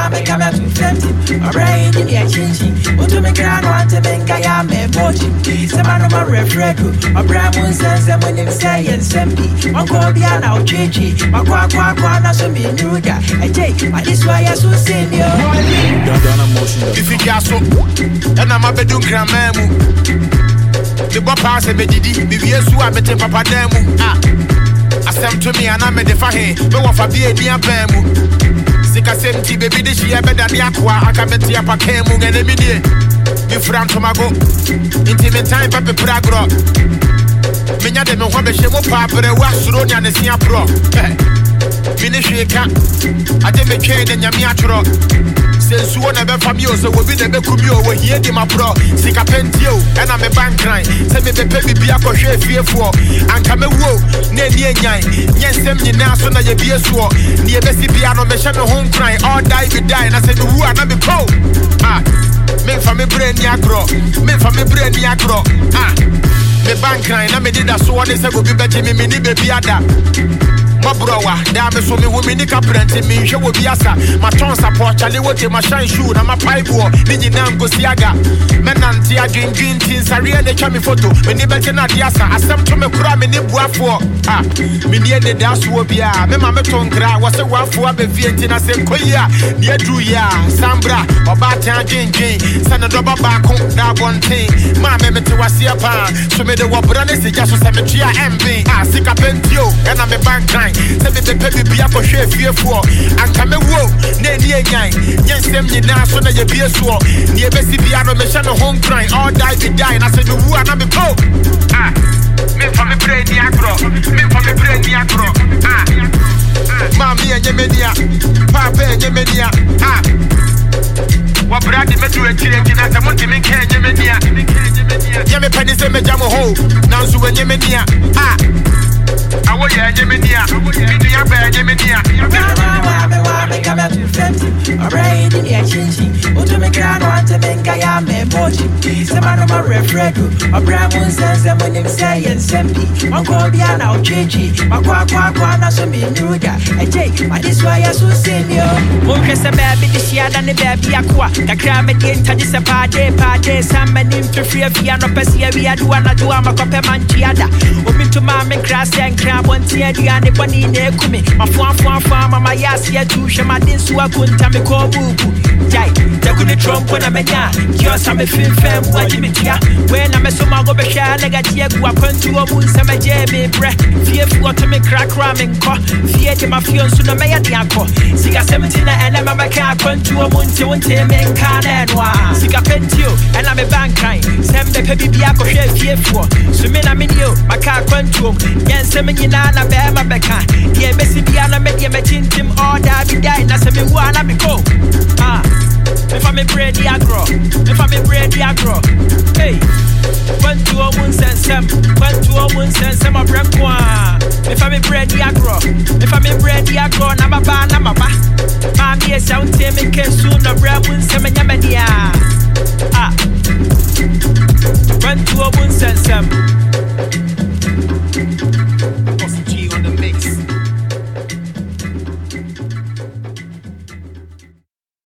me come to 50. My brain in the chinchi. What to make I want to make I am a mochi. Some of my refrigerator. My brand one says and when they say and send me. My Kobian out chichi. My quack, so me new guy. I take my this way I so send you. If you got so, and I'm a bedroom grandmammu. The papa said, Medidi, Biviasu, I met a papa demu. I sent to me and I made the fahe, no one for being near Bamu. Sika 70, baby, this year better than the aqua. I can bet you up a came and a minute. You from Tomago, intimate time, Papa Pragro. Minya de no hobe shemo papa, was Ronia and the Sia Pro. Finish a cat. I didn't make any Yamiatro. Since one of them from you, so we'll be the Becumio, we're here, my bro. Sick up you, and I'm a bank crying. Send me the baby be up for share fear for. And come a woo, near yes, send me now, so that you be a swore. Near the piano, me shame home crying, all die, we die, and I said, who are not be cold. Men for me brain yagro, men for me brain yagro. Me bank crying, I made it as one is a will be better, me baby ada. My browa, damn so me women nika plenty me show will be asa. My tongue support Charlie what my shine shoe and my pipe war. Nini nam go siaga. Menanti a green things I really chami photo. Me ni better na diasa. Asem to me kura me ni bua for. Me ni the das wo bia. Me mama tongra was a wa for be vienti na sem koya. Ni adru ya Sambra obata green. Sana doba back on that one thing. Ma me te wasia pa. So me the wa brane se jaso cemetery MV. Sika pentio and I'm a bank crying. Say me the baby be up for share fear for. And come a woo, ne gang. Yes, them you now so that you be a swore. Near Bessie Piano, me shall home crying. All die be dying. I said, woo, and I'm a po. Me for me brain, Yagro. Me for me brain, Yagro. Mammy and Yemedia. Papa and Yemedia. What brady me do a change in as a multi me can Yemedia. Yemi penny say me jam a hole. Now so when Yemedia. I want you, Yeminia. Me come out to 50. My brain in the chinchi. What to make I want to make I am a mochi. Some of my refrigerator. My brand one says and when they say and send me. My Kobian out chichi. My quack, so me new guy. I take my this way I so send you. Monkes a baby this year than the baby aqua. The crime again to this a party. Some men in to free piano Pessia. We are doing a do a copper manchiada. Open to my grass and crab one tear the and the bunny near Kumi. My farm, my yas here to show my dins who are good to me call boo. Jai, the good trump when I'm a ya. Just I'm a film fam, what you mean? When I'm a summer go be shy, negative, who are point to a moon, some a jabby breath. Fear for to me crack ramming cough. Fear to my fiance to the mayor the uncle. Siga 17 and I'm a car point to a moon to one team in Canada. Siga pentio and I'm a bank crying. Send the baby be a share fear for. So me I'm in you, my car point to him. Yes, I'm in Yana Bama Becca. Yeah, Bessie Piano made you matching him all that be dying. I said, me wanna be cool. If I'm a bread, Yagro. If I'm a bread, Yagro. Hey, 1 to a moon and some. 1 to a moon and some of Bremqua. If I'm a bread, Yagro. If I'm a bread, Yagro, Namaba. Mammy, a sound team, and can soon a brown moon, some and Yamadia.